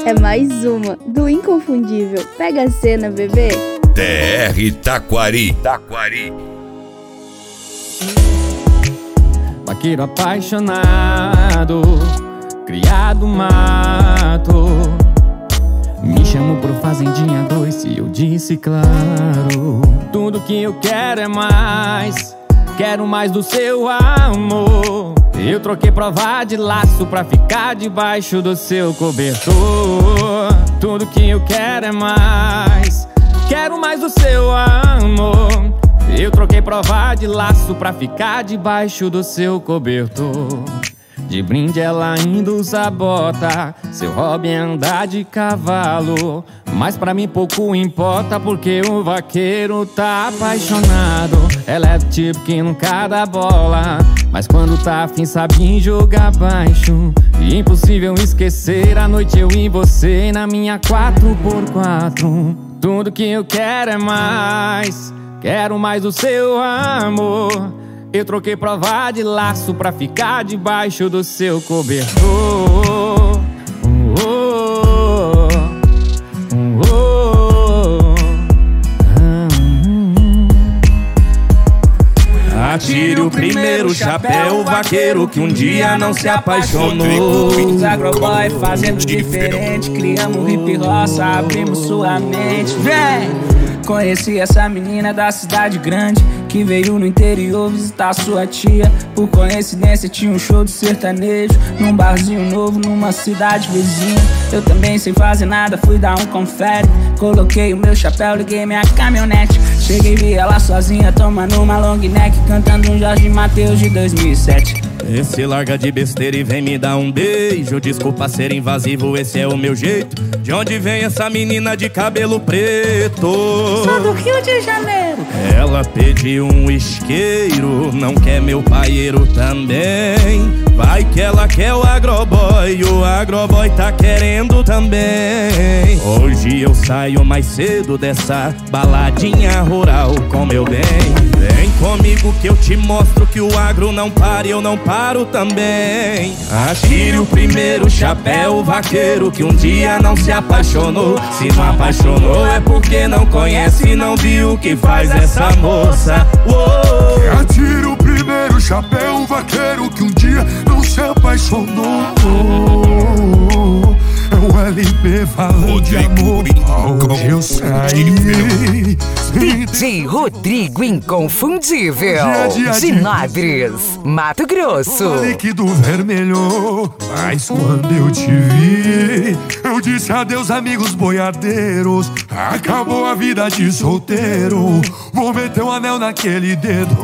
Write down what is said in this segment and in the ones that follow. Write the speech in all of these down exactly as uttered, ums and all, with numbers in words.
é mais uma do Inconfundível. Pega a cena, bebê. T R Taquari. Taquari. Vaqueiro apaixonado, criado mato. Me chamou pro Fazendinha dois e eu disse claro. Tudo que eu quero é mais, quero mais do seu amor. Eu troquei prova de laço pra ficar debaixo do seu cobertor. Tudo que eu quero é mais, quero mais do seu amor. Eu troquei prova de laço pra ficar debaixo do seu cobertor. De brinde ela ainda usa bota, seu hobby é andar de cavalo. Mas pra mim pouco importa porque o vaqueiro tá apaixonado. Ela é do tipo que nunca dá bola, mas quando tá afim sabe jogar baixo. E impossível esquecer a noite eu e você na minha quatro por quatro. Tudo que eu quero é mais, quero mais do seu amor. Eu troquei prova de laço pra ficar debaixo do seu cobertor. Oh, oh, oh, oh. Atire o primeiro chapéu, vaqueiro que um dia não se apaixonou. Os agroboy fazendo diferente, criamos hip roça, abrimos sua mente. Vem! Conheci essa menina da cidade grande que veio no interior visitar sua tia. Por coincidência tinha um show de sertanejo num barzinho novo numa cidade vizinha. Eu também sem fazer nada fui dar um confere. Coloquei o meu chapéu, liguei minha caminhonete. Cheguei e vi ela sozinha tomando uma long neck, cantando um Jorge Mateus de dois mil e sete. Esse larga de besteira e vem me dar um beijo. Desculpa ser invasivo, esse é o meu jeito. De onde vem essa menina de cabelo preto? Sou do Rio de Janeiro. Ela pediu um isqueiro, não quer meu paieiro também. Vai que ela quer o agroboy, o agroboy tá querendo também. Hoje eu saio mais cedo dessa baladinha rural com meu bem. Vem comigo que eu te mostro que o agro não para e eu não paro também. Atire o primeiro chapéu, vaqueiro que um dia não se apaixonou. Se não apaixonou é porque não conhece e não viu o que faz essa moça. Uou. Atire o primeiro chapéu, vaqueiro que um dia não se apaixonou. É o L B falando de amor. Onde eu saí, D J Rodrigo Inconfundível, Ginópolis, Mato Grosso. O líquido vermelho, mas quando eu te vi, eu disse adeus amigos boiadeiros. Acabou a vida de solteiro, vou meter um anel naquele dedo.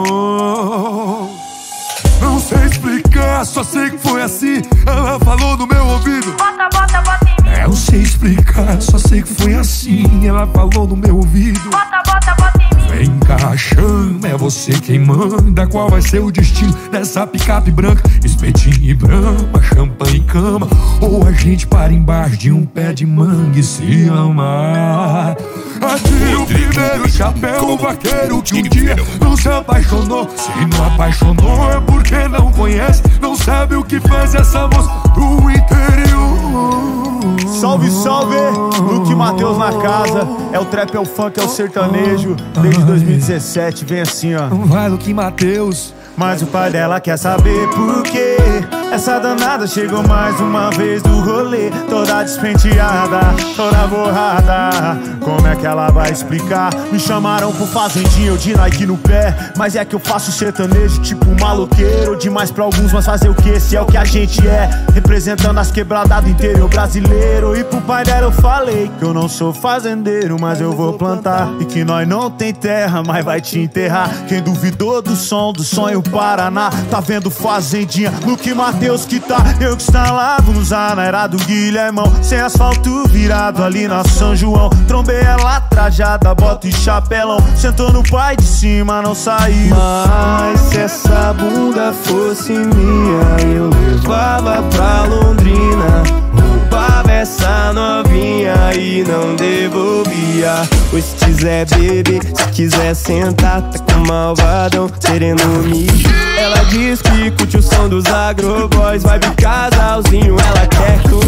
Não sei explicar, só sei que foi assim. Ela falou no meu ouvido: Bota, bota, bota em mim. Eu sei explicar, só sei que foi assim. Ela falou no meu ouvido: Bota, bota, bota em mim. Vem cá, chama, é você quem manda. Qual vai ser o destino dessa picape branca? Espetinho e brama, champanhe e cama, ou a gente para embaixo de um pé de manga e se ama. Atire o primeiro chapéu, vaqueiro que um dia não se apaixonou. Se não apaixonou é porque não conhece, não sabe o que faz essa moça do interior. Salve, salve! Luke Mateus na casa. É o trap, é o funk, é o sertanejo. Desde dois mil e dezessete, vem assim, ó. Vai, Luke Mateus. Mas o pai dela quer saber por quê. Essa danada chegou mais uma vez do rolê, toda despenteada, toda borrada. Como é que ela vai explicar? Me chamaram pro fazendinho, eu de Nike no pé. Mas é que eu faço sertanejo tipo maloqueiro. Demais pra alguns, mas fazer o que? Esse é o que a gente é, representando as quebradas do interior brasileiro. E pro pai dela eu falei que eu não sou fazendeiro, mas eu vou plantar. E que nós não tem terra, mas vai te enterrar. Quem duvidou do som, do sonho Paraná, tá vendo fazendinha, Luke Mateus que tá. Eu que instalava no Zana, era do Guilhermão. Sem asfalto virado ali na São João. Trombei ela trajada, bota e chapelão. Sentou no pai de cima, não saiu. Mas se essa bunda fosse minha, eu levava pra Londrina, roubava essa novinha e não devolvia. Pois se quiser beber, se quiser sentar, tá com malvadão querendo me. Ela diz que curte o som dos agroboys, vai vir casalzinho, ela quer com nós.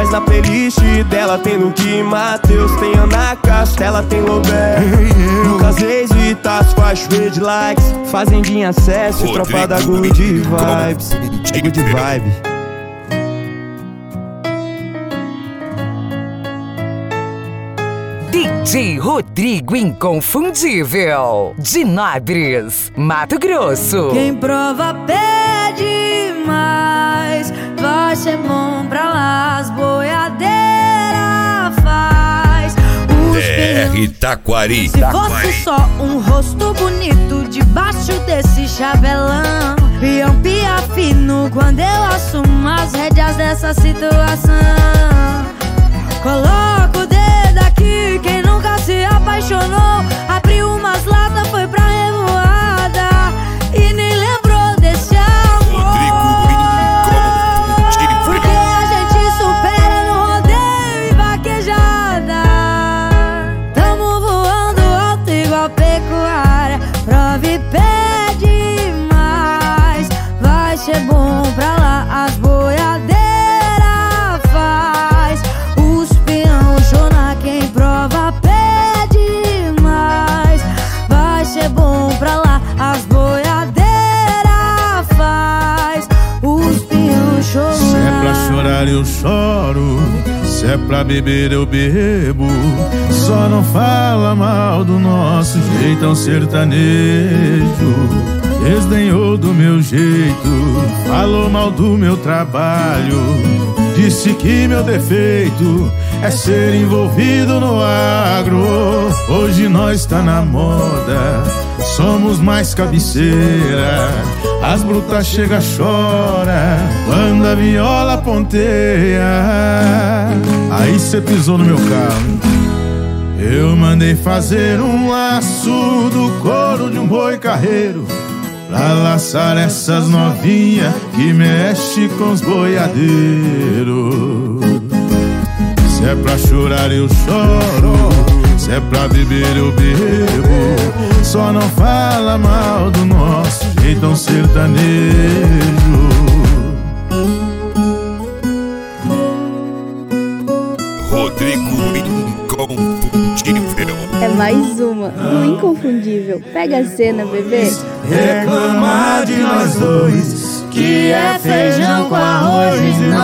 Mas na playlist dela tem Luke Matheus, tem Ana Castela, tem Lobé, Lucas Reis, Vitas, faz de likes, Fazendinha acesso, tropa da Good Vibes, Good Vibe. D J Rodrigo Inconfundível, de Nabres, Mato Grosso. Quem prova pede mais, vai ser bom pra lá, as boiadeiras faz. D R Taquari. Se fosse só um rosto bonito debaixo desse chabelão, iam piar fino quando eu assumo as rédeas dessa situação. Coloco o dedo aqui, quem nunca se apaixonou, abriu umas latas, foi pra revoada e nem lembrou desse amor. Porque a gente supera no rodeio e vaquejada. Tamo voando alto igual pecuária, prova e pede mais, vai ser bom pra lá, as boiadeiras faz. Os peão chona, quem prova pede mais, vai ser bom pra lá, as boiadeiras faz. Os peão chona. Se é pra chorar eu choro, se é pra beber eu bebo. Só não fala mal do nosso jeitão sertanejo. Desdenhou do meu jeito, falou mal do meu trabalho, disse que meu defeito é ser envolvido no agro. Hoje nós tá na moda, somos mais cabeceira. As brutas chega, chora quando a viola ponteia. Aí cê pisou no meu carro, eu mandei fazer um laço do couro de um boi carreiro, pra laçar essas novinhas que mexe com os boiadeiros. Se é pra chorar eu choro, se é pra beber eu bebo. Só não fala mal do nosso jeitão sertanejo. Rodrigo Inconfundível. É mais uma do Inconfundível. Pega a cena, bebê. Reclamar de nós dois, que é feijão com arroz e